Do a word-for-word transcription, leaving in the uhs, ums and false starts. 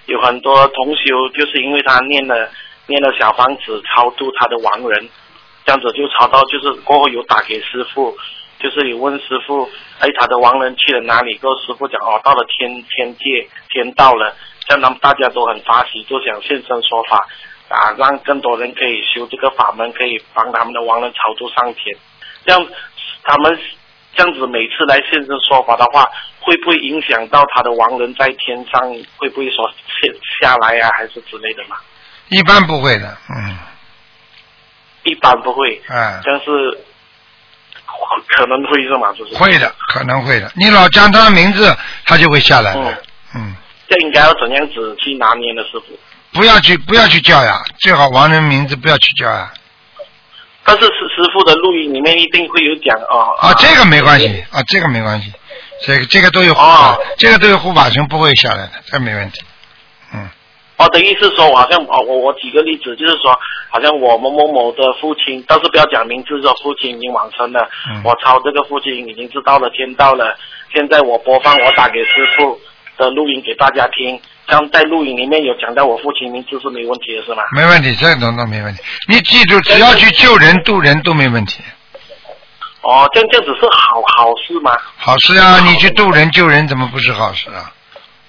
有很多同修就是因为他念了念了小房子超度他的亡人，这样子就超到就是过后有打给师父，就是有问师父，哎，他的亡人去了哪里？过后师父讲哦，到了天天界天道了，这样他们大家都很发喜，就想现身说法啊，让更多人可以修这个法门，可以帮他们的亡人超度上天。这样他们这样子每次来现身说法的话，会不会影响到他的亡人在天上？会不会说下来啊，还是之类的嘛？ 一般不会的，嗯。 一般不会， 哎， 但是可能会是吗？就是会的，可能会的。你老讲他的名字，他就会下来了。嗯。嗯， 这应该要怎样子去拿捏呢，师傅？ 不要去，不要去叫呀，最好亡人名字不要去叫呀。 但是师师傅的录音里面一定会有讲哦。 啊，这个没关系啊，这个没关系，这个这个都有护法，哦、这个都有护法神不会下来的，这没问题。嗯。 哦，的意思说，我好像哦，我我举个例子，就是说，好像我某某某的父亲，但是不要讲名字，说父亲已经往生了，嗯、我抄这个父亲已经知道了天道了，现在我播放我打给师傅的录音给大家听，像在录音里面有讲到我父亲名字是没问题的是吗？ 没问题，这种都没问题。你记住，只要去救人渡人都没问题。 哦，这样这样只是好好事吗？ 好事啊！你去渡人救人，怎么不是好事啊？